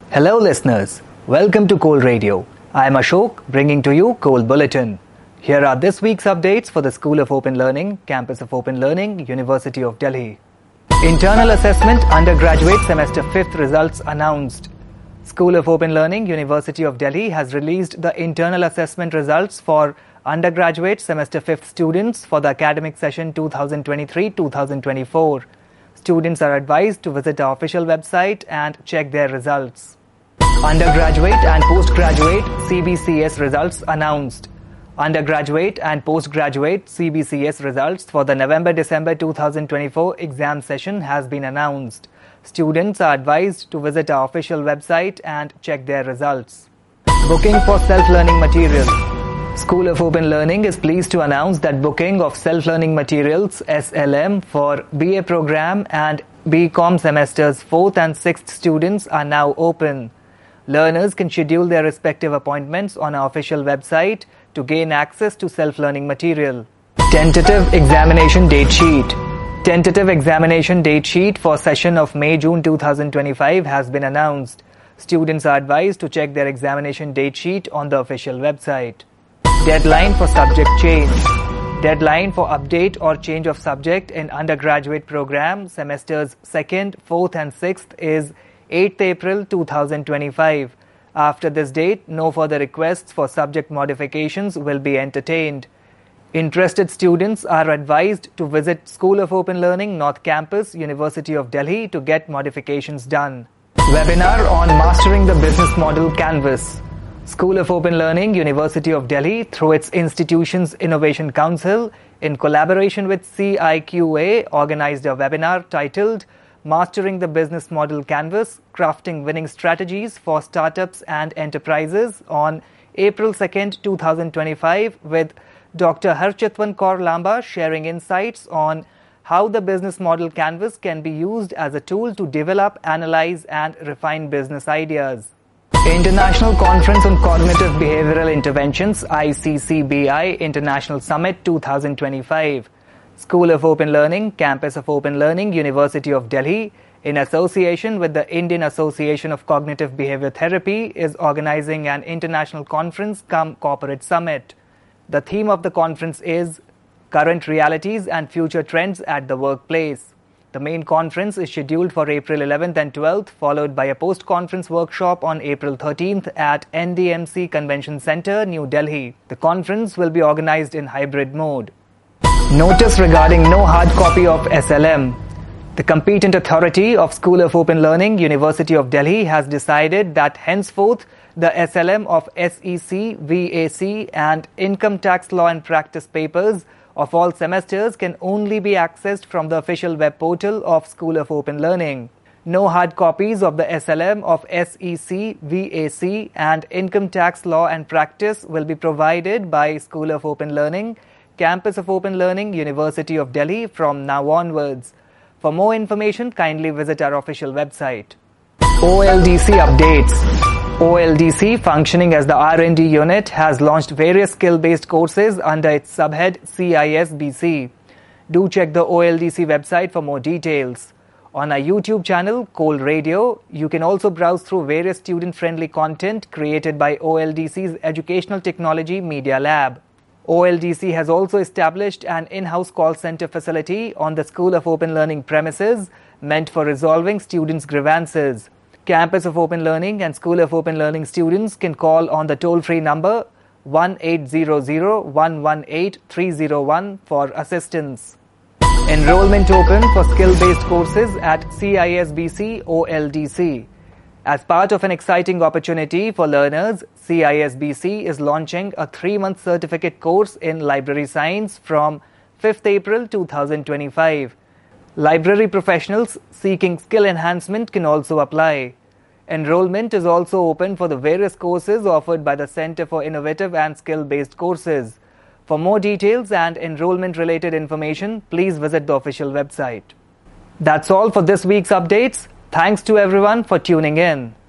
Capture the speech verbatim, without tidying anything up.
Hello listeners, welcome to Coal Radio. I am Ashok, bringing to you Coal Bulletin. Here are this week's updates for the School of Open Learning, Campus of Open Learning, University of Delhi. Internal Assessment Undergraduate Semester fifth results announced. School of Open Learning, University of Delhi has released the internal assessment results for undergraduate Semester fifth students for the academic session twenty twenty-three to twenty twenty-four. Students are advised to visit our official website and check their results. Undergraduate and postgraduate C B C S results announced. Undergraduate and postgraduate C B C S results for the November-December twenty twenty-four exam session has been announced. Students are advised to visit our official website and check their results. Booking for self-learning material. School of Open Learning is pleased to announce that booking of self-learning materials S L M for B A program and B Com semesters fourth and sixth students are now open. Learners can schedule their respective appointments on our official website to gain access to self-learning material. Tentative examination date sheet. Tentative examination date sheet for session of May-June twenty twenty-five has been announced. Students are advised to check their examination date sheet on the official website. Deadline for subject change. Deadline for update or change of subject in undergraduate program semesters second, fourth and sixth is eighth April twenty twenty-five. After this date, no further requests for subject modifications will be entertained. Interested students are advised to visit School of Open Learning North Campus, University of Delhi to get modifications done. Webinar on Mastering the Business Model Canvas. School of Open Learning, University of Delhi, through its institution's Innovation Council, in collaboration with C I Q A, organized a webinar titled Mastering the Business Model Canvas, Crafting Winning Strategies for Startups and Enterprises on April second, twenty twenty-five with Doctor Harchitwan Kaur Lamba sharing insights on how the business model canvas can be used as a tool to develop, analyze and refine business ideas. International Conference on Cognitive Behavioral Interventions I C C B I International Summit twenty twenty-five. School of Open Learning, Campus of Open Learning, University of Delhi, in association with the Indian Association of Cognitive Behavior Therapy, is organizing an international conference cum corporate summit. The theme of the conference is Current Realities and Future Trends at the Workplace. The main conference is scheduled for April eleventh and twelfth, followed by a post-conference workshop on April thirteenth at N D M C Convention Center, New Delhi. The conference will be organized in hybrid mode. Notice regarding no hard copy of S L M. The competent authority of School of Open Learning, University of Delhi, has decided that henceforth the S L M of S E C, V A C and Income Tax Law and Practice papers of all semesters can only be accessed from the official web portal of School of Open Learning. No hard copies of the S L M of S E C, V A C and Income Tax Law and Practice will be provided by School of Open Learning, Campus of Open Learning, University of Delhi from now onwards. For more information, kindly visit our official website. O L D C updates. O L D C, functioning as the R and D unit, has launched various skill-based courses under its subhead C I S B C. Do check the O L D C website for more details. On our YouTube channel, Coal Radio, you can also browse through various student-friendly content created by O L D C's Educational Technology Media Lab. O L D C has also established an in-house call center facility on the School of Open Learning premises meant for resolving students' grievances. Campus of Open Learning and School of Open Learning students can call on the toll-free number one eight hundred, one one eight, three zero one for assistance. Enrollment open for skill-based courses at C I S B C O L D C. As part of an exciting opportunity for learners, C I S B C is launching a three-month certificate course in library science from fifth April twenty twenty-five. Library professionals seeking skill enhancement can also apply. Enrollment is also open for the various courses offered by the Center for Innovative and Skill-Based Courses. For more details and enrollment-related information, please visit the official website. That's all for this week's updates. Thanks to everyone for tuning in.